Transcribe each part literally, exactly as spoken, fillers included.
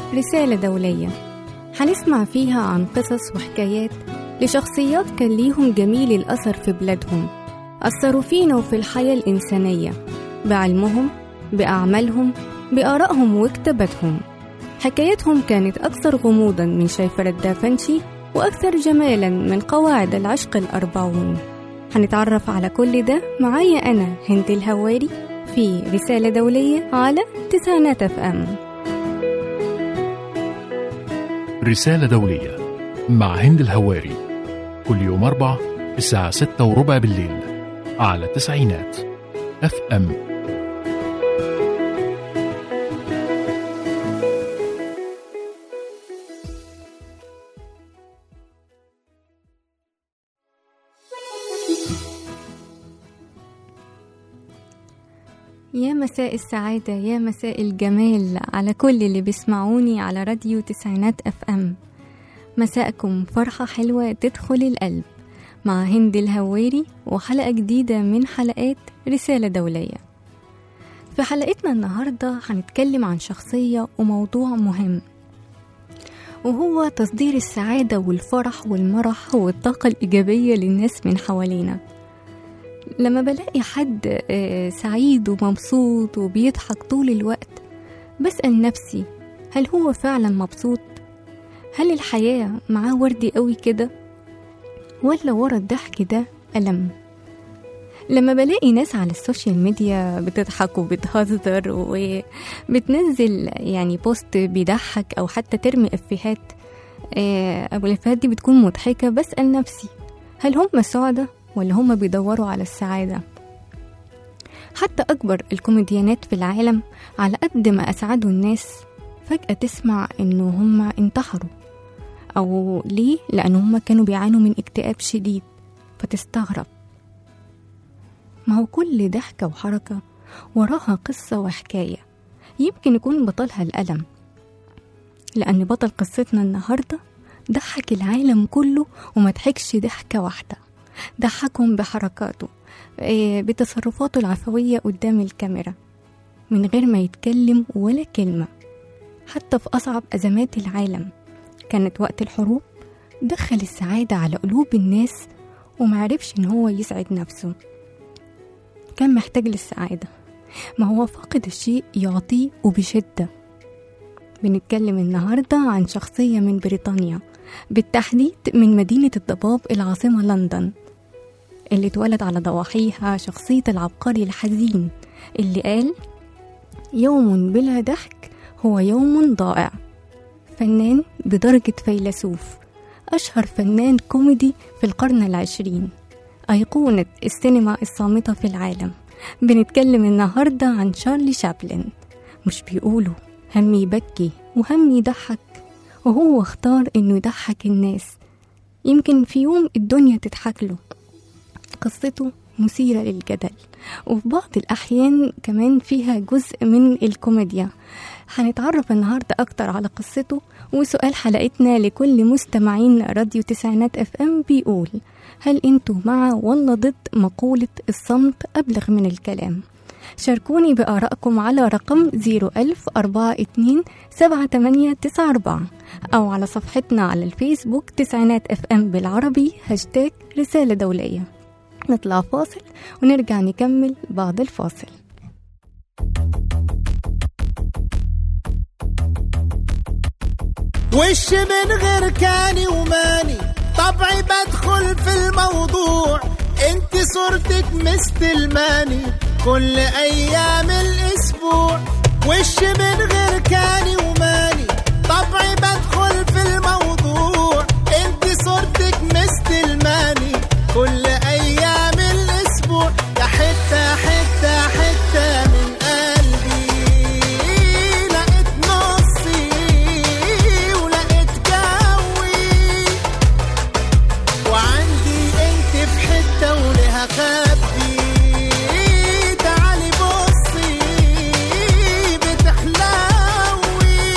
رسالة دولية، هنسمع فيها عن قصص وحكايات لشخصيات كان ليهم جميل الأثر في بلادهم، أثروا فينا وفي الحياة الإنسانية بعلمهم، بأعمالهم، بآرائهم وكتاباتهم. حكايتهم كانت أكثر غموضاً من شيفرة دافنشي وأكثر جمالاً من قواعد العشق الأربعون. هنتعرف على كل ده معايا أنا هند الهواري في رسالة دولية على تسعينات اف ام. رسالة دولية مع هند الهواري كل يوم أربع الساعة ستة وربع بالليل على تسعينات اف ام. يا مساء السعادة، يا مساء الجمال على كل اللي بيسمعوني على راديو تسعينات اف ام. مساءكم فرحة حلوة تدخل القلب مع هند الهواري وحلقة جديدة من حلقات رسالة دولية. في حلقتنا النهاردة هنتكلم عن شخصية وموضوع مهم، وهو تصدير السعادة والفرح والمرح والطاقة الإيجابية للناس من حوالينا. لما بلاقي حد سعيد ومبسوط وبيضحك طول الوقت بسأل نفسي، هل هو فعلا مبسوط؟ هل الحياة معاه وردي قوي كده؟ ولا ورا الضحك ده ألم؟ لما بلاقي ناس على السوشيال ميديا بتضحك وبتهزر وبتنزل يعني بوست بيضحك أو حتى ترمي إفيهات، أو الإفيهات دي بتكون مضحكة، بسأل نفسي هل هم سعداء ولا هم بيدوروا على السعادة؟ حتى أكبر الكوميديانات في العالم على قد ما أسعدوا الناس فجأة تسمع إنه هم انتحروا. أو ليه؟ لأن هم كانوا بيعانوا من اكتئاب شديد، فتستغرب. ما هو كل ضحكة وحركة وراها قصة وحكاية، يمكن يكون بطلها الألم، لأن بطل قصتنا النهاردة ضحك العالم كله وما ضحكش ضحكة واحدة، ضحكهم بحركاته، بتصرفاته العفوية قدام الكاميرا من غير ما يتكلم ولا كلمة. حتى في أصعب أزمات العالم كانت وقت الحروب دخل السعادة على قلوب الناس ومعرفش إن هو يسعد نفسه، كان محتاج للسعادة. ما هو فاقد الشيء يعطيه وبشدة. بنتكلم النهاردة عن شخصية من بريطانيا، بالتحديد من مدينة الضباب العاصمة لندن، اللي اتولد على ضواحيها شخصية العبقري الحزين اللي قال يوم بلا ضحك هو يوم ضائع. فنان بدرجة فيلسوف، أشهر فنان كوميدي في القرن العشرين، أيقونة السينما الصامتة في العالم. بنتكلم النهاردة عن شارلي شابلن. مش بيقولوا هم يبكي وهم يضحك، وهو اختار إنه يضحك الناس. يمكن في يوم الدنيا تضحك له. قصته مثيرة للجدل، وفي بعض الأحيان كمان فيها جزء من الكوميديا. هنتعرف النهاردة أكتر على قصته. وسؤال حلقتنا لكل مستمعين راديو تسعينات اف ام بيقول، هل انتوا مع ولا ضد مقولة الصمت أبلغ من الكلام؟ شاركوني بآرائكم على رقم زيرو ألف أربعة اتنين سبعة تمانية تسعة أربعة أو على صفحتنا على الفيسبوك تسعينات اف ام بالعربي هاشتاج رسالة دولية. نطلع فاصل ونرجع نكمل بعد الفاصل. وش من غير كاني وماني، طبعي بدخل في الموضوع، انت صورتك مستلماني كل ايام الاسبوع. وش من غير كاني وماني، طبعي بدخل في الموضوع، انت صورتك مستلماني كل ايام الاسبوع. يا حتة حتة حتة من قلبي، لقيت نصي ولقيت جوي، وعندي انت في حتة ولها خبي. تعالي بصي بتحلوي،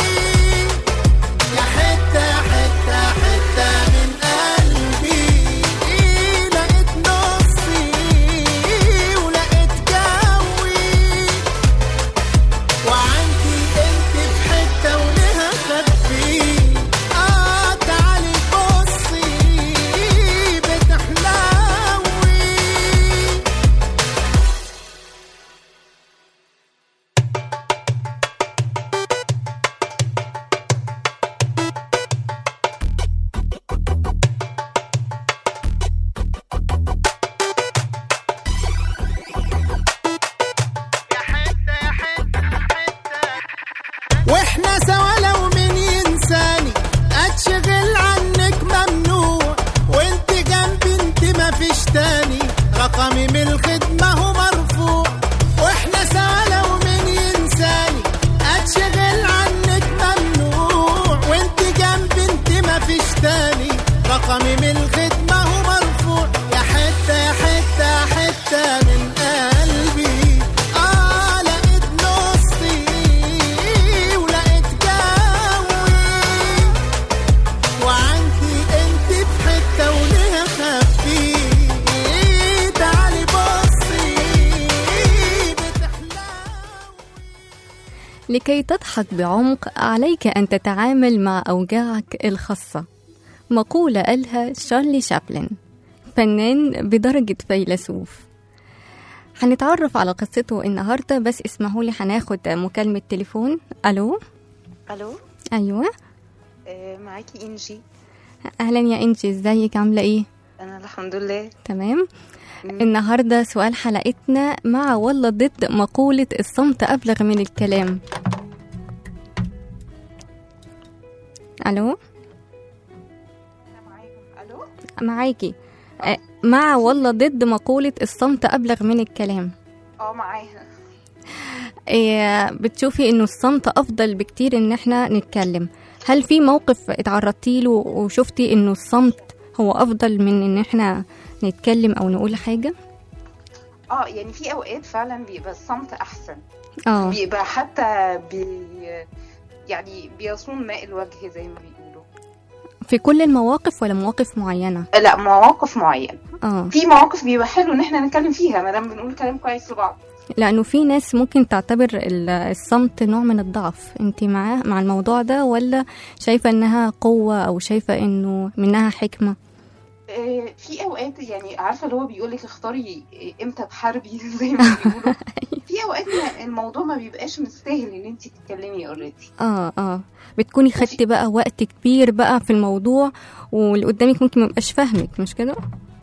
رقمي من الخدمة هو مرفوع، واحنا سوا لو مين ينساني اتشغل عنك ممنوع، وانت جنبي انت ما فيش تاني. رقمي من الخدمة هو مرفوع، يا حتة يا حتة يا حتة من قلبي. اه لقيت نصي ولقيت جوي، وعندي انت في حتة وليها خفي. تعالي بصي بتحلوي. لكي تضحك بعمق عليك أن تتعامل مع أوجاعك الخاصة. مقولة قالها شارلي شابلن، فنان بدرجة فيلسوف. هنتعرف على قصته النهاردة، بس اسمحوا لي هناخد مكالمة تليفون. ألو. الو. أيوة. آه معاكي انجي. أهلا يا إنجي، ازيك عاملة ايه؟ انا الحمد لله تمام. النهاردة سؤال حلقتنا مع ولا ضد مقولة الصمت أبلغ من الكلام. ألو. الو معاكي. أه، مع ولا ضد مقولة الصمت أبلغ من الكلام؟ اه معاها. إيه، بتشوفي إنه الصمت أفضل بكتير إن إحنا نتكلم؟ هل في موقف اتعرضتي له وشفتي إنه الصمت هو أفضل من إن إحنا نتكلم أو نقول حاجة؟ اه يعني في اوقات فعلا بيبقى الصمت احسن. اه بيبقى حتى بي يعني بيصون ماء الوجه زي ما بيقولوا. في كل المواقف ولا مواقف معينة؟ لا مواقف معينة. اه في مواقف بيبقى حلو ان احنا نتكلم فيها ما دام بنقول كلام كويس لبعض. لأنه في ناس ممكن تعتبر ال- الصمت نوع من الضعف. انت مع مع الموضوع ده ولا شايفة انها قوة او شايفة انه منها حكمة؟ آه، في اوقات يعني عارفه اللي هو بيقولك اختاري امتى تحاربي زي ما بيقولوا. في اوقات ما- الموضوع ما بيبقاش مستاهل ان انت تتكلمي اوريدي. اه اه بتكوني خدتي بقى وقت كبير بقى في الموضوع، واللي قدامك ممكن ميبقاش فاهمك، مش كده؟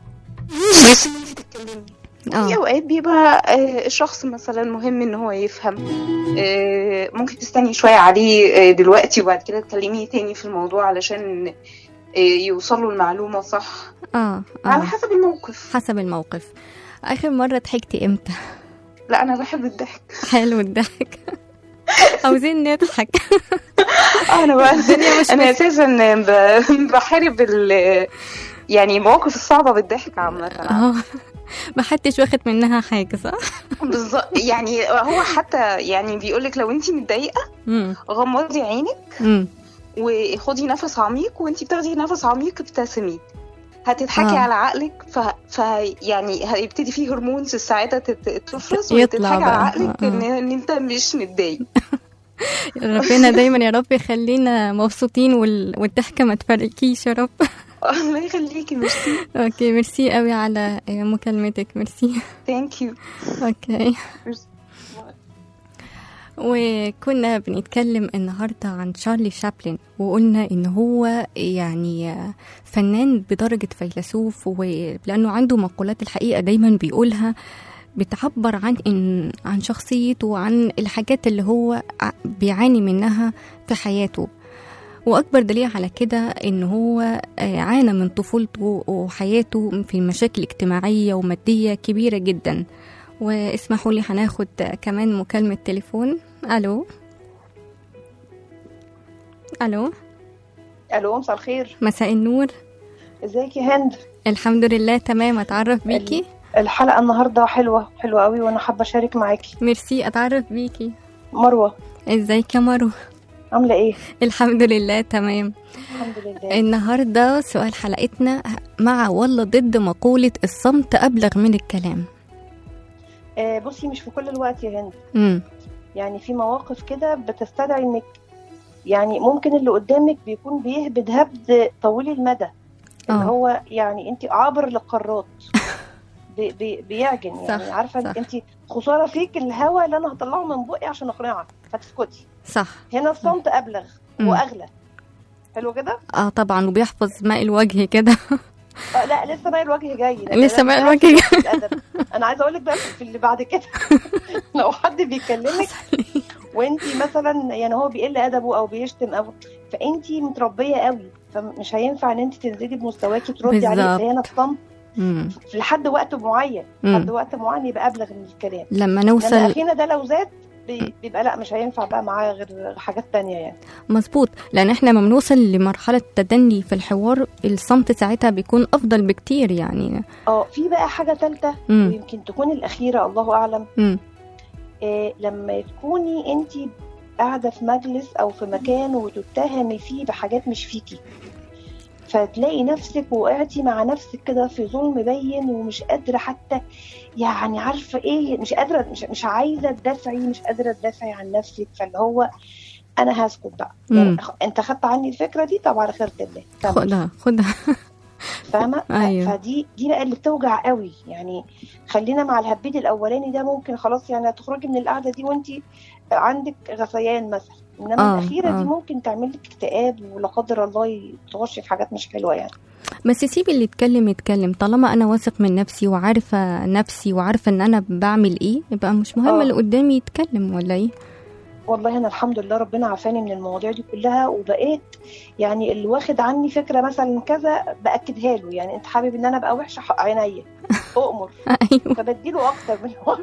بس ان انت تتكلمي. في اوقات بيبقى آه، الشخص مثلا مهم ان هو يفهم. آه، ممكن تستني شويه عليه آه، دلوقتي وبعد كده تكلميه تاني في الموضوع علشان آه، يوصلوا المعلومه صح. اه على اه حسب الموقف. حسب الموقف. آخر مرة ضحكتي امتى؟ لا انا بحب الضحك. حلو الضحك. عاوزين نضحك. انا بقى الدنيا مش انا بس- اساسا ب- بحارب ال يعني المواقف الصعبه بالضحك عامه. اه ما حدش واخد منها حاجة، صح؟ بالظبط. يعني هو حتى يعني بيقولك لو انت متضايقه امم غمضي عينك امم وخدي نفس عميق، وانتي بتاخدي نفس عميق ابتسمي، هتضحكي آه. على عقلك. ف... ف يعني هيبتدي فيه هرمونز السعاده تت- تفرز يطلع وتضحكي على بقى. عقلك آه، آه. ان ان انت مش متضايق. ربنا دايما يا رب يخلينا مبسوطين وال... والضحكة ما تفرقكيش يا رب. الله يخليكي. ميرسي. اوكي ميرسي قوي على مكالمتك. ميرسي. ثانك يو. اوكي. وكنا بنتكلم النهاردة عن شارلي شابلن، وقلنا إن هو يعني فنان بدرجة فيلسوف، ولأنه عنده مقولات الحقيقة دايما بيقولها بتعبر عن إن عن شخصيته وعن الحاجات اللي هو بيعاني منها في حياته. وأكبر دليل على كده إن هو عانى من طفولته وحياته في مشاكل اجتماعية ومادية كبيرة جدا. واسمحوا لي هناخد كمان مكالمة تليفون. ألو. ألو. الو مساء الخير. مساء النور. ازيك يا هند؟ الحمد لله تمام. أتعرف بيكي؟ الحلقه النهارده حلوه حلوه قوي وانا حابه اشارك معاكي. ميرسي. أتعرف بيكي؟ مروه. ازيك يا مروه؟ عامله ايه؟ الحمد لله تمام. الحمد لله. النهارده سؤال حلقتنا مع ولا ضد مقولة الصمت أبلغ من الكلام؟ آه بصي مش في كل الوقت يا هند. امم يعني في مواقف كده بتستدعي انك يعني ممكن اللي قدامك بيكون بيهبد هبد طويل المدى اللي آه. هو يعني انت عابر للقارات. بي بي بيعجن يعني صح، عارفه صح. انت خساره فيك الهوا اللي انا هطلعه من بقي عشان اقنعك فتسكتي. صح. هنا الصمت ابلغ مم. واغلى. حلو كده. اه طبعا، وبيحفظ ماء الوجه كده. آه لا لسه بقى الوجه جاي. لسه بقى الوجه جاي. جاي. انا عايزه اقول لك بقى في اللي بعد كده لو حد بيكلمك وانتي مثلا يعني هو بيقل ادبه او بيشتم او فانتي متربيه قوي، فمش هينفع ان انت تنزلي بمستواكي تردي عليه. بالظبط. فهنا الصمت مم. لحد وقت معين، مم. لحد وقت معين يبقى ابلغ من الكلام. لما نوصل لما اخينا ده لو زاد بيبقى لا مش هينفع بقى معاه غير حاجات تانية يعني. مظبوط، لان احنا لما بنوصل لمرحله تدني في الحوار الصمت ساعتها بيكون افضل بكتير يعني. اه في بقى حاجه ثالثه ويمكن تكون الاخيره الله اعلم. إيه لما تكوني انت قاعده في مجلس او في مكان وتتهمي فيه بحاجات مش فيكي، فتلاقي نفسك وقعتي مع نفسك كده في ظلم بين ومش قادره حتى يعني عارفه ايه، مش قادره مش, مش عايزه تدافعي، مش قادره تدافعي عن نفسك. فاللي هو انا هسكت بقى يعني انت خدت عني الفكره دي، طب على خيرة الله خدها خدها فاهمه. أيوه. فدي دي بقى اللي بتوجع قوي يعني. خلينا مع الهبيد الاولاني ده ممكن خلاص يعني هتخرجي من القعده دي وانت عندك غثيان مثلا، انما آه الاخيره آه. دي ممكن تعمل لك اكتئاب ولا قدر الله تخشي في حاجات مش حلوه يعني. بس سيبي اللي يتكلم يتكلم، طالما انا واثق من نفسي وعارفه نفسي وعارفه ان انا بعمل ايه يبقى مش مهم آه. اللي قدامي يتكلم ولا ايه. والله انا الحمد لله ربنا عافاني من المواضيع دي كلها، وبقيت يعني اللي واخد عني فكره مثلا كذا باكدها له، يعني انت حابب ان انا ابقى وحشه حق عينيا اؤمر. أيوه. فبديله اكتر من هو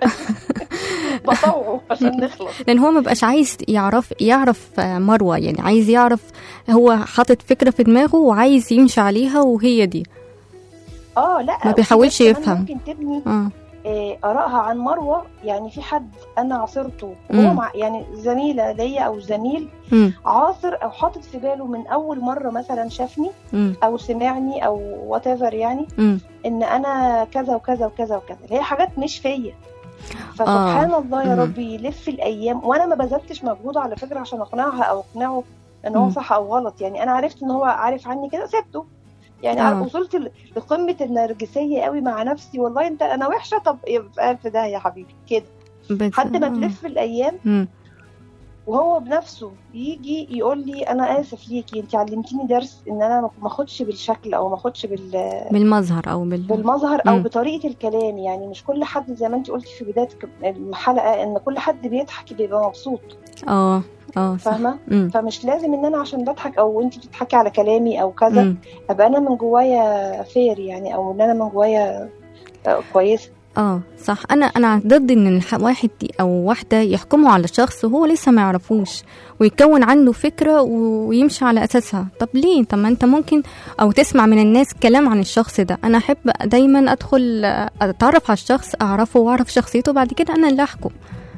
بطوعه عشان نخلص، لان هو ما بقاش عايز يعرف يعرف مروه، يعني عايز يعرف هو حاطط فكره في دماغه وعايز يمشي عليها وهي دي. اه لا ما بيحاولش يفهم. ممكن تبني آه. آرائها عن مروة. يعني في حد أنا عاصرته هو مع يعني زميلة ليا أو زميل مم. عاصر أو حاطط في باله من أول مرة مثلا شافني مم. أو سمعني أو whatever يعني مم. إن أنا كذا وكذا وكذا وكذا، هي حاجات مش فيا. فسبحان آه. الله يا ربي يلف الأيام وأنا ما بذلتش مجهود على فكرة عشان أقنعها أو أقنعه إن هو صح أو غلط. يعني أنا عرفت إن هو عارف عني كده سبته يعني. آه. وصلت لقمة النرجسية قوي مع نفسي، والله انت انا وحشة، طب يبقى في ده يا حبيبي كده حد ما تلف الايام م. وهو بنفسه يجي يقول لي انا اسف ليكي انت علمتيني درس ان انا ما اخدش بالشكل او ما اخدش بال بالمظهر او بال... بالمظهر او م. بطريقة الكلام. يعني مش كل حد زي ما انت قلتي في بداية الحلقة ان كل حد بيضحك بيبقى مبسوط. اه اه فاهمه. فمش لازم ان انا عشان بضحك او انت بتضحكي على كلامي او كذا مم. ابقى انا من جوايا فير يعني، او ان انا من جوايا كويسه. اه صح. انا انا ضد ان واحد او واحده يحكموا على شخص وهو لسه ما يعرفوش ويكون عنده فكره ويمشي على اساسها. طب ليه؟ طب ما انت ممكن او تسمع من الناس كلام عن الشخص ده. انا احب دايما ادخل اتعرف على الشخص، اعرفه واعرف شخصيته، بعد كده انا اللي احكم.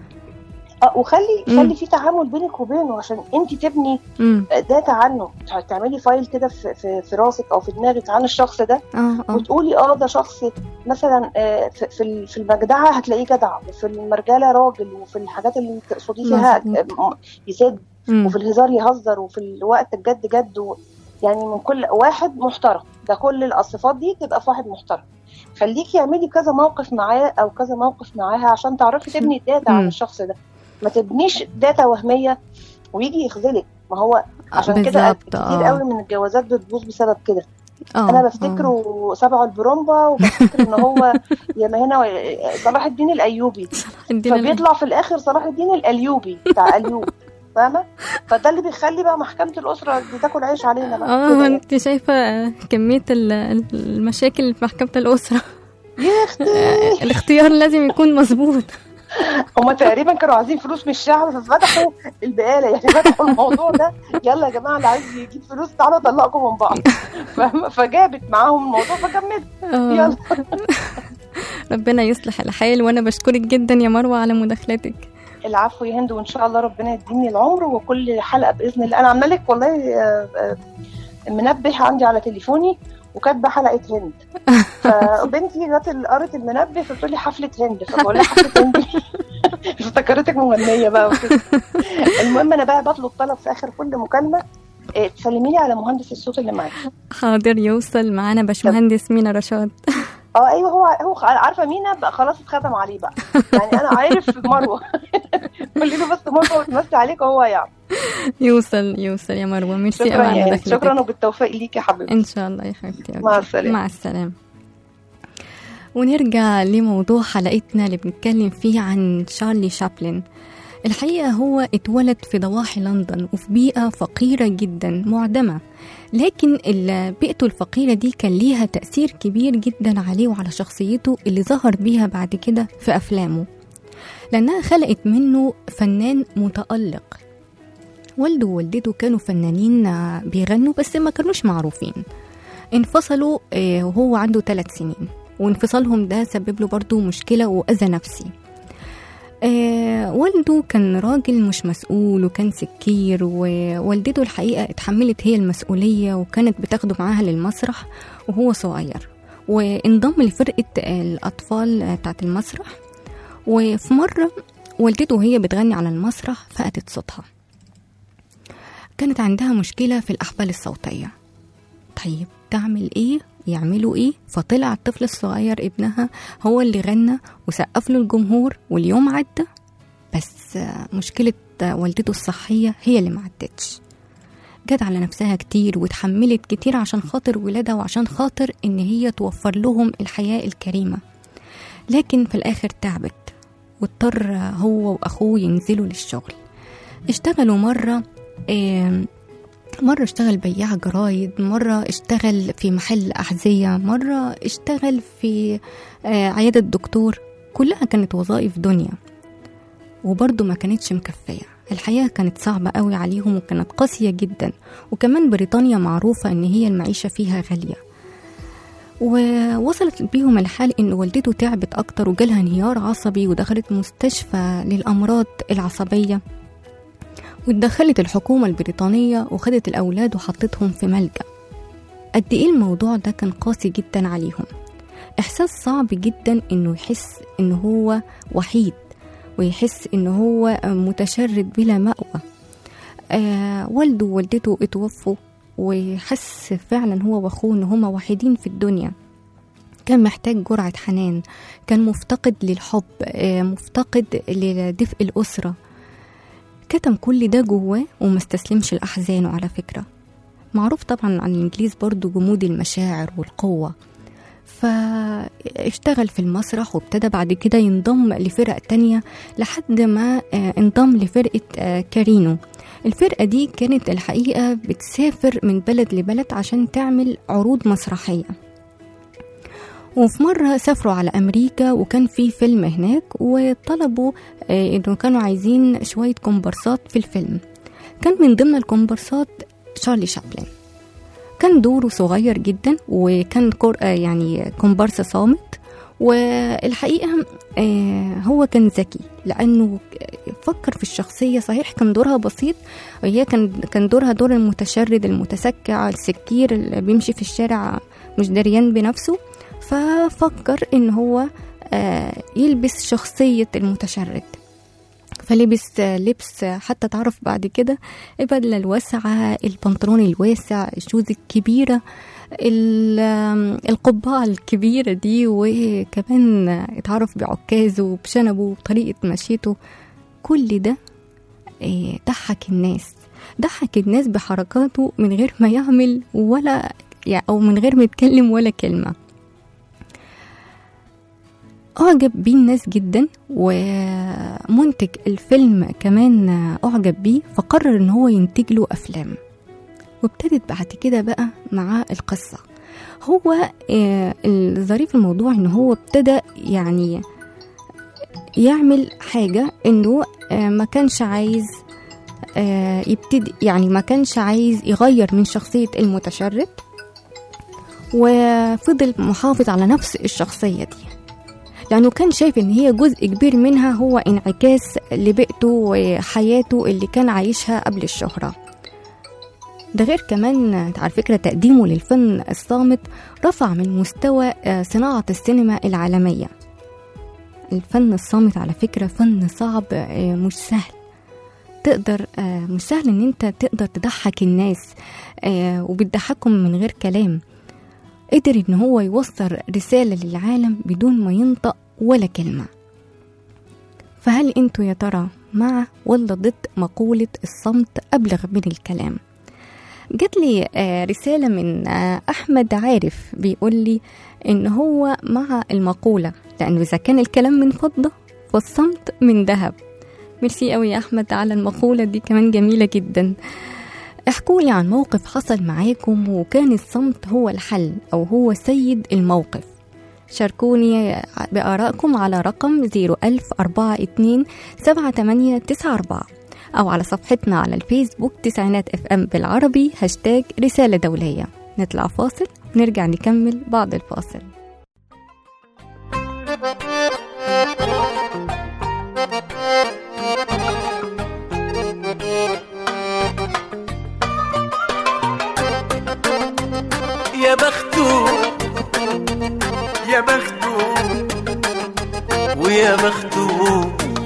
اه وخلي خلي في تعامل بينك وبينه عشان انت تبني مم. داتا عنه، تعملي فايل كده في, في في راسك او في دماغك عن الشخص ده. آه آه. وتقولي اه ده شخص مثلا في في المجدعه هتلاقيه جدع، وفي المرجله راجل، وفي الحاجات اللي تقصديه فيها يسد، وفي الهزار يهزر، وفي الوقت الجد جد، يعني من كل واحد محترم. ده كل الصفات دي تبقى في واحد محترم. خليكي اعملي كذا موقف معاه او كذا موقف معاها عشان تعرفي تبني داتا عن الشخص ده. ما تبنيش داتا وهميه ويجي يخذلك. ما هو عشان كده كتير قوي من الجوازات بتبوظ بسبب كده. أوه. انا بفتكره سبع البرومبا وبفتكر ان هو يا ما هنا صلاح الدين الايوبي فبيطلع في الاخر صلاح الدين الايوبي بتاع ايوب. فاهمه؟ فده اللي بيخلي بقى محكمه الاسره بتاكل عيش علينا بقى. اه انت يعني. شايفه كميه المشاكل في محكمه الاسره يا اختي الاختيار لازم يكون مظبوط. هما تقريبا كانوا عايزين فلوس من الشعب ففتحوا البقاله، يعني فتحوا الموضوع ده يلا يا جماعه اللي عايز يجيب فلوس تعالوا طلقوا من بعض. فجابت معاهم الموضوع فكملت. يلا ربنا يصلح الحال. وانا بشكرك جدا يا مروه على مداخلتك. العفو يا هند، وان شاء الله ربنا يديني العمر وكل حلقه باذن الله. انا عامله لك والله منبه عندي على تليفوني وكاتبه حلقه هند، فبنتي جت قرت المنبه فبتقول لي حفله هند، فبقول لها حفله هند افتكرتك مغنيه بقى وكده. المهم انا بقى بطلب طلب في اخر كل مكالمه تسلمي لي على مهندس الصوت اللي معاكي. حاضر، يوصل معانا باشمهندس مينا رشاد. اه ايوه هو هو عارفه مينا بقى خلاص اتختم عليه بقى، يعني انا عارف مروه قولي له بس مروه وتمسي عليك وهو يعرف. يوصل يوصل يا مروه. ميرسي قوي على مداخلتك. شكرا وبالتوفيق ليكي يا حبيبتي. ان شاء الله يا حبيبتي. مع السلامه. مع السلامه. ونرجع لموضوع حلقتنا اللي بنتكلم فيه عن شارلي شابلن. الحقيقة هو اتولد في ضواحي لندن وفي بيئة فقيرة جدا معدمة، لكن بيئته الفقيرة دي كان ليها تأثير كبير جدا عليه وعلى شخصيته اللي ظهر بيها بعد كده في أفلامه، لأنها خلقت منه فنان متألق. والده ووالدته كانوا فنانين بيغنوا بس ما كانوش معروفين. انفصلوا وهو عنده ثلاث سنين، وانفصالهم ده سبب له برضو مشكلة وأذى نفسي. آه والده كان راجل مش مسؤول وكان سكير، ووالدته الحقيقة اتحملت هي المسؤولية وكانت بتاخده معاها للمسرح وهو صغير، وانضم لفرقة الأطفال بتاعت المسرح. وفي مرة والدته وهي بتغني على المسرح فقدت صوتها، كانت عندها مشكلة في الأحبال الصوتية. طيب تعمل ايه؟ يعملوا ايه؟ فطلع الطفل الصغير ابنها هو اللي غنى وسقف له الجمهور، واليوم عدى، بس مشكلة والدته الصحية هي اللي ما عدتش. جت على نفسها كتير وتحملت كتير عشان خاطر ولادها وعشان خاطر ان هي توفر لهم الحياة الكريمة، لكن في الاخر تعبت واضطر هو واخوه ينزلوا للشغل. اشتغلوا مرة اه مرة اشتغل بياع جرايد، مرة اشتغل في محل أحذية، مرة اشتغل في عيادة دكتور. كلها كانت وظائف دنيا وبرضه ما كانتش مكفية. الحياة كانت صعبة قوي عليهم وكانت قاسية جدا، وكمان بريطانيا معروفة ان هي المعيشة فيها غالية. ووصلت بيهم الحال ان والدته تعبت اكتر وجالها انهيار عصبي ودخلت مستشفى للأمراض العصبية، واتدخلت الحكومة البريطانية وخدت الأولاد وحطتهم في ملجأ. قد إيه الموضوع ده كان قاسي جدا عليهم. إحساس صعب جدا إنه يحس إنه هو وحيد، ويحس إنه هو متشرد بلا مأوى. آه والده ووالدته اتوفوا، وحس فعلا هو وأخوه إن هما وحيدين في الدنيا. كان محتاج جرعة حنان، كان مفتقد للحب، آه مفتقد لدفء الأسرة. كتم كل ده جواه وما استسلمش لأحزانه. على فكرة معروف طبعا عن الإنجليز برضو جمود المشاعر والقوة، فاشتغل في المسرح وابتدى بعد كده ينضم لفرق تانية لحد ما انضم لفرقة كارينو. الفرقة دي كانت الحقيقة بتسافر من بلد لبلد عشان تعمل عروض مسرحية، وفي مرة سافروا على أمريكا وكان في فيلم هناك، وطلبوا إنه كانوا عايزين شوية كومبارسات في الفيلم. كان من ضمن الكومبارسات شارلي شابلن. كان دوره صغير جدا وكان يعني كومبارس صامت، والحقيقة هو كان ذكي لأنه فكر في الشخصية. صحيح كان دورها بسيط، وهي كان كان دورها دور المتشرد المتسكع السكير اللي بيمشي في الشارع مش دريان بنفسه، ففكر إن هو يلبس شخصية المتشرد، فلبس لبس حتى تعرف بعد كده البدلة الواسعة، البنطلون الواسع، الشوز الكبيرة، القبعة الكبيرة دي، وكمان اتعرف بعكازه وبشنبه وبطريقة مشيته. كل ده ضحك الناس، ضحك الناس بحركاته من غير ما يعمل ولا أو من غير ما يتكلم ولا كلمة. أعجب بيه الناس جدا، ومنتج الفيلم كمان أعجب بيه، فقرر إن هو ينتج له أفلام. وابتدت بعد كده بقى مع القصة. هو الظريف الموضوع إنه هو ابتدى يعني يعمل حاجة إنه ما كانش عايز يبتدي، يعني ما كانش عايز يغير من شخصية المتشرد، وفضل محافظ على نفس الشخصية دي، لأنه كان شايف إن هي جزء كبير منها هو انعكاس لبيئته وحياته اللي كان عايشها قبل الشهرة. ده غير كمان على فكرة تقديمه للفن الصامت رفع من مستوى صناعة السينما العالمية. الفن الصامت على فكرة فن صعب، مش سهل، تقدر مش سهل إن أنت تقدر تضحك الناس وبتضحكهم من غير كلام. قدر إن هو يوصل رسالة للعالم بدون ما ينطق ولا كلمة. فهل انتوا يا ترى مع ولا ضد مقولة الصمت أبلغ من الكلام؟ جات لي رسالة من أحمد عارف بيقول لي إن هو مع المقولة، لأنه إذا كان الكلام من فضة فالصمت من ذهب. ميرسي قوي يا أحمد على المقولة دي، كمان جميلة جدا. احكوا لي عن موقف حصل معاكم وكان الصمت هو الحل أو هو سيد الموقف. شاركوني بآرائكم على رقم صفر ألف أربعة اتنين سبعة تمانية تسعة أربعة أو على صفحتنا على الفيسبوك تسعينات اف ام بالعربي هاشتاج رسالة دولية. نطلع فاصل ونرجع نكمل بعد الفاصل. يا بختو يا بختو ويا بختو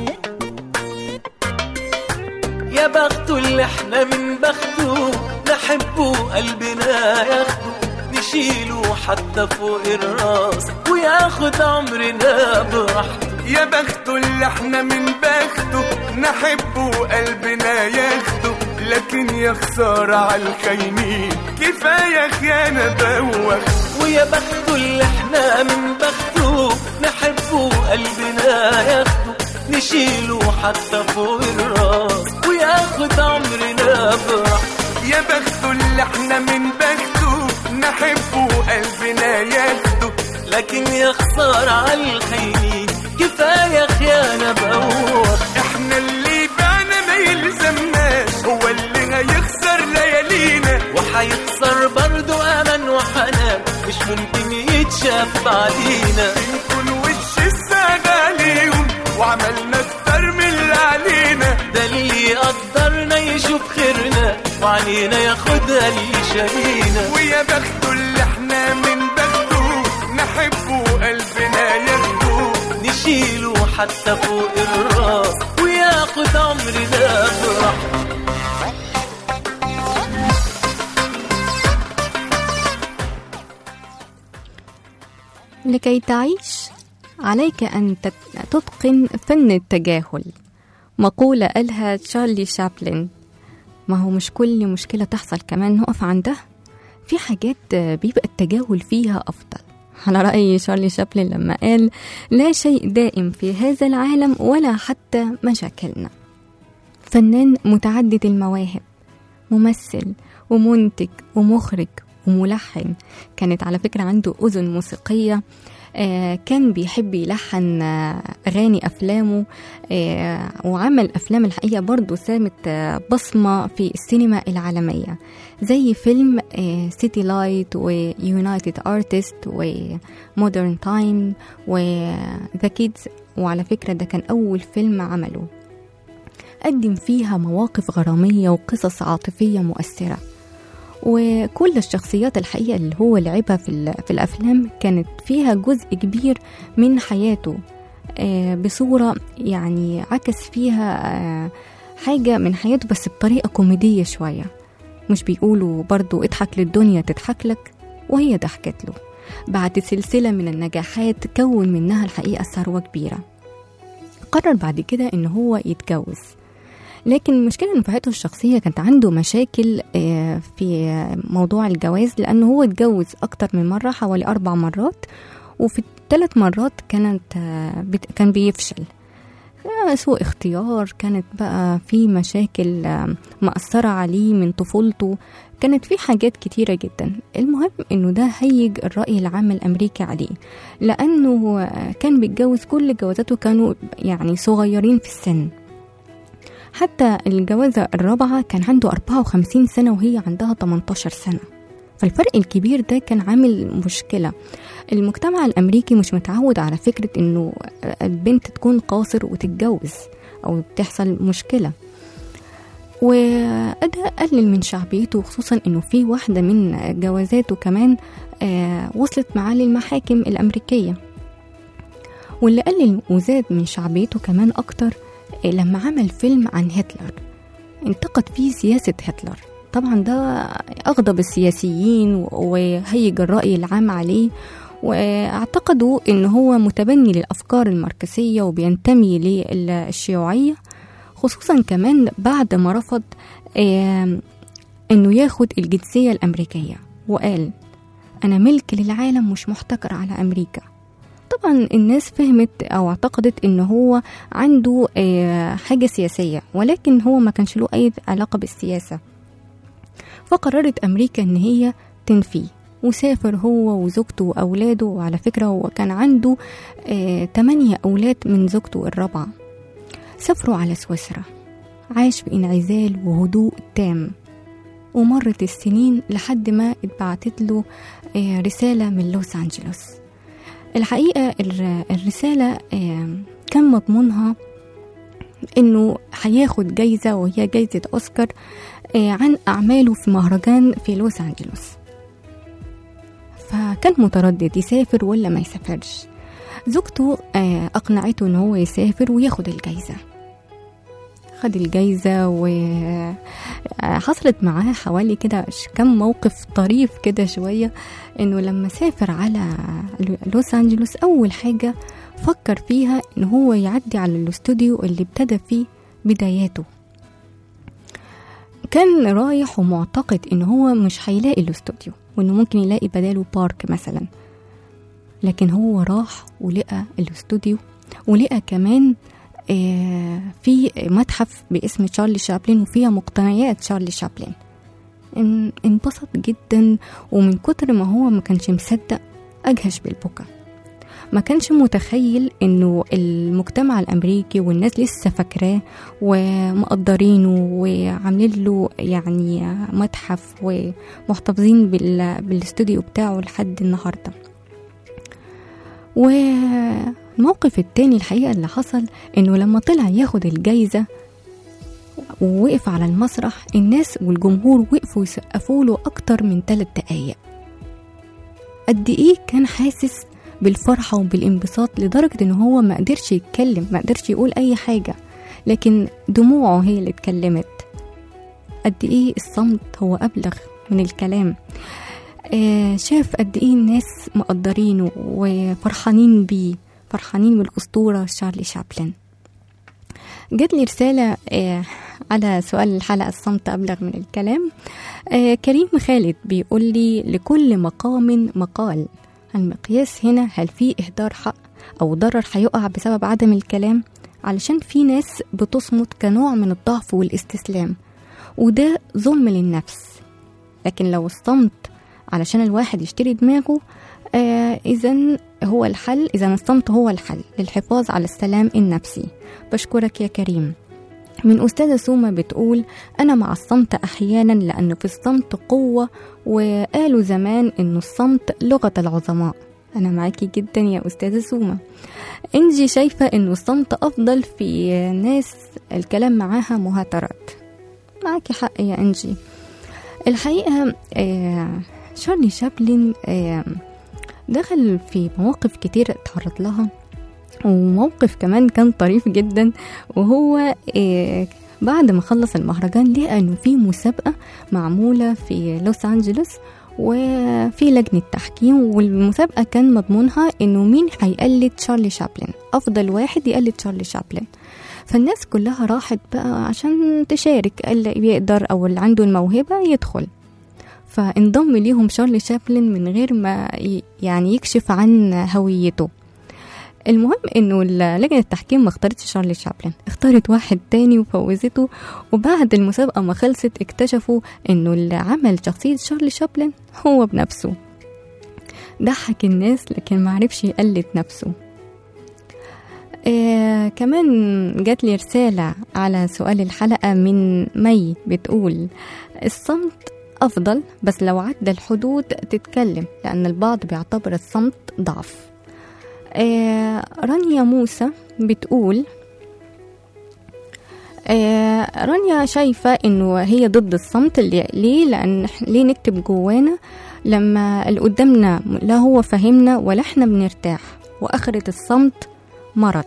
يا بختو اللي احنا من بختو نحبه قلبنا ياخده نشيله حتى فوق الراس وياخد عمرنا براحته. يا بختو اللي احنا من بخته نحبه قلبنا ياخده لكن يا خسارة عالخاينين كفاية خيانة بوخ. ويا بختو اللي احنا من بخته نحبه قلبنا ياخده نشيله حتى فوق الراس وياخد عمرنا براحته. يا بختو اللي احنا من بخته نحبه قلبنا ياخده لكن يا خسارة عالخاينين كفاية خيانة بوخ. احنا اللي بعنا ما يلزمناش هو اللي هيخسر ليالينا وحيخسر برضو أمل وحنان مش ممكن يتشاف بعدينا. بنكون وش السعد عليهم وعملنا اكتر من اللي علينا ده اللي يقدرنا يشوف خيرنا وعنينا ياخدها اللي شارينا. ويا بختو اللي احنا من بخته نحبه قلبنا ياخده نشيله حتى فوق الراس وياخد عمرنا براحته. لكي تعيش عليك أن تتقن فن التجاهل، مقولة قالها تشارلي شابلن. ما هو مش كل مشكلة تحصل كمان نقف عندها، في حاجات بيبقى التجاهل فيها أفضل، على رأي تشارلي شابلن لما قال لا شيء دائم في هذا العالم ولا حتى مشاكلنا. فنان متعدد المواهب، ممثل ومنتج ومخرج وملحن، كانت على فكرة عنده أذن موسيقية، آه كان بيحب يلحن آه أغاني أفلامه، آه وعمل أفلام الحقيقة برضو سامت آه بصمة في السينما العالمية زي فيلم آه سيتي لايت ويونايتد آرتست ومودرن تايم وذا كيدز. وعلى فكرة ده كان أول فيلم عمله، قدم فيها مواقف غرامية وقصص عاطفية مؤثرة، وكل الشخصيات الحقيقة اللي هو لعبها في, في الأفلام كانت فيها جزء كبير من حياته بصورة يعني عكس فيها حاجة من حياته بس بطريقة كوميدية شوية. مش بيقولوا برضو اضحك للدنيا تضحك لك، وهي ضحكت له بعد سلسلة من النجاحات كون منها الحقيقة ثروة كبيرة. قرر بعد كده إن هو يتجوز، لكن المشكلة إن في حياته الشخصية كانت عنده مشاكل في موضوع الجواز، لأنه هو اتجوز أكتر من مرة، حوالي أربع مرات، وفي الثلاث مرات كانت كان بيفشل، سوء اختيار، كانت بقى في مشاكل مأثرة عليه من طفولته، كانت في حاجات كتيرة جدا. المهم إنه ده هيج الرأي العام الأمريكي عليه، لأنه كان بيتجوز كل جوازاته كانوا يعني صغيرين في السن، حتى الجوازة الرابعة كان عنده أربعة وخمسين سنة وهي عندها ثمانية عشر سنة. فالفرق الكبير ده كان عامل مشكلة. المجتمع الأمريكي مش متعود على فكرة إنه البنت تكون قاصر وتتجوز أو بتحصل مشكلة، وده قلل من شعبيته، خصوصا إنه في واحدة من جوازاته كمان آه وصلت معاه للمحاكم الأمريكية. واللي قلل وزاد من شعبيته كمان أكتر لما عمل فيلم عن هتلر، انتقد فيه سياسة هتلر. طبعا ده أغضب السياسيين وهيج الرأي العام عليه، واعتقدوا إنه هو متبني للأفكار الماركسية وبينتمي للشيوعية، خصوصا كمان بعد ما رفض إنه ياخد الجنسية الأمريكية، وقال أنا ملك للعالم مش محتكر على أمريكا. طبعا الناس فهمت أو اعتقدت إن هو عنده حاجة سياسية، ولكن هو ما كانش له أي علاقة بالسياسة. فقررت أمريكا إن هي تنفيه، وسافر هو وزوجته وأولاده. وعلى فكرة هو كان عنده تمانية أولاد من زوجته الرابعة. سافروا على سويسرا، عاش في انعزال وهدوء تام. ومرت السنين لحد ما اتبعتت له رسالة من لوس أنجلوس. الحقيقة الرسالة كان مضمونها انه هياخد جايزة، وهي جايزة أوسكار عن أعماله في مهرجان في لوس أنجلوس. فكان متردد يسافر ولا ما يسافرش. زوجته أقنعته ان هو يسافر وياخد الجايزة. خد الجايزة، وحصلت معاه حوالي كده كم موقف طريف كده شوية. انه لما سافر على لوس أنجلوس أول حاجة فكر فيها ان هو يعدي على الاستوديو اللي ابتدى فيه بداياته. كان رايح ومعتقد ان هو مش هيلاقي الاستوديو، وانه ممكن يلاقي بداله بارك مثلا. لكن هو راح ولقى الاستوديو، ولقى كمان في متحف باسم تشارلي شابلن وفيها مقتنيات تشارلي شابلن. انبسط جدا، ومن كتر ما هو ما كانش مصدق أجهش بالبكا. ما كانش متخيل انه المجتمع الامريكي والناس لسه فاكراه ومقدرينه وعاملين له يعني متحف ومحتفظين بالاستوديو بتاعه لحد النهارده. والموقف التاني الحقيقة اللي حصل انه لما طلع ياخد الجايزة ووقف على المسرح، الناس والجمهور وقفوا يسقفوا له اكتر من ثلاث دقايق. قد ايه كان حاسس بالفرحة وبالانبساط لدرجة ان هو ما قدرش يتكلم، ما قدرش يقول اي حاجة، لكن دموعه هي اللي اتكلمت. قد ايه الصمت هو ابلغ من الكلام. آه شاف قد ايه الناس مقدرينه وفرحانين بيه، فرحانين بالاسطورة تشارلي شابلن. جات لي رسالة آه على سؤال الحلقة الصمت أبلغ من الكلام. آه كريم خالد بيقول لي: لكل مقام مقال، المقياس هنا هل في إهدار حق أو ضرر هيقع بسبب عدم الكلام؟ علشان في ناس بتصمت كنوع من الضعف والاستسلام، وده ظلم للنفس. لكن لو الصمت علشان الواحد يشتري دماغه، آه إذن هو الحل، إذن الصمت هو الحل للحفاظ على السلام النفسي. بشكرك يا كريم. من أستاذة سومة بتقول: أنا مع الصمت أحيانا لأنه في الصمت قوة، وقالوا زمان أنه الصمت لغة العظماء. أنا معاكي جدا يا أستاذة سومة. إنجي شايفة أنه الصمت أفضل في ناس الكلام معاها مهاترات. معاكي حق يا إنجي. الحقيقة آه تشارلي شابلن آه دخل في مواقف كتير اتعرض لها، وموقف كمان كان طريف جدا. وهو إيه بعد ما خلص المهرجان لقى انه في مسابقة معمولة في لوس أنجلوس وفي لجنة تحكيم، والمسابقة كان مضمونها انه مين هيقلد تشارلي شابلن، افضل واحد يقلد تشارلي شابلن. فالناس كلها راحت بقى عشان تشارك، اللي بيقدر او اللي عنده الموهبة يدخل. فانضم ليهم تشارلي شابلن من غير ما يعني يكشف عن هويته. المهم انه لجنة التحكيم ما اختارتش تشارلي شابلن، اختارت واحد تاني وفوزته. وبعد المسابقة ما خلصت اكتشفوا انه اللي عمل شخصية تشارلي شابلن هو بنفسه. ضحك الناس لكن ما عرفش يقلد نفسه. آه كمان جات لي رسالة على سؤال الحلقة من مي بتقول: الصمت أفضل، بس لو عدى الحدود تتكلم، لأن البعض بيعتبر الصمت ضعف. آه رانيا موسى بتقول: آه رانيا شايفة انه هي ضد الصمت. اللي ليه؟ لان ليه نكتب جوانا لما اللي قدامنا لا هو فهمنا ولا احنا بنرتاح، واخرة الصمت مرض.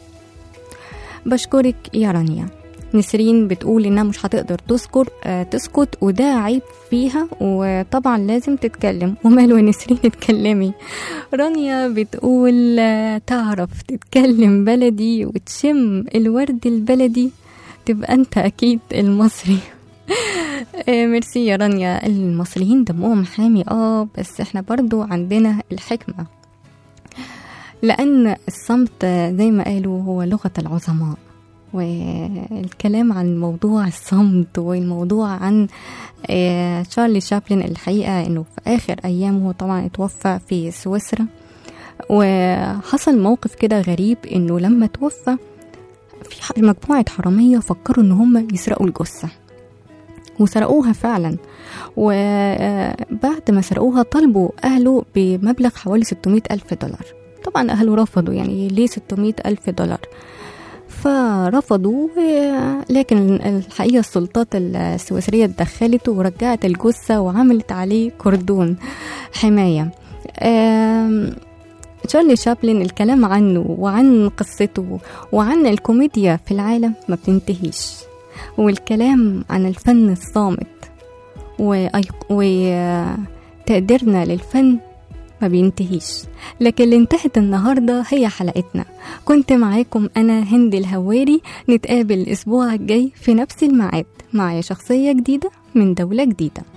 بشكرك يا رانيا. نسرين بتقول انها مش هتقدر تذكر آه تسكت، وده عيب فيها، وطبعا لازم تتكلم. وماله يا نسرين اتكلمي. رانيا بتقول آه تعرف تتكلم بلدي وتشم الورد البلدي، تبقى انت اكيد المصري. آه ميرسي يا رانيا. المصريين دمهم حامي اه بس احنا برضو عندنا الحكمة. لأن الصمت زي ما قالوا هو لغة العظماء. والكلام عن موضوع الصمت والموضوع عن تشارلي شابلن، الحقيقة انه في اخر ايامه طبعا اتوفى في سويسرا، وحصل موقف كده غريب انه لما توفى في مجموعة حرامية فكروا ان هم يسرقوا الجثة، وسرقوها فعلا. وبعد ما سرقوها طلبوا اهله بمبلغ حوالي ستمائة الف دولار. طبعا اهله رفضوا، يعني ليه ستمائة الف دولار؟ فرفضوا، لكن الحقيقة السلطات السويسرية اتدخلت ورجعت الجثة وعملت عليه كردون حماية. تشارلي شابلن الكلام عنه وعن قصته وعن الكوميديا في العالم ما بتنتهيش، والكلام عن الفن الصامت وتقديرنا للفن ما بينتهيش. لكن اللي انتهت النهاردة هي حلقتنا. كنت معاكم أنا هند الهواري، نتقابل الأسبوع الجاي في نفس الميعاد مع شخصية جديدة من دولة جديدة.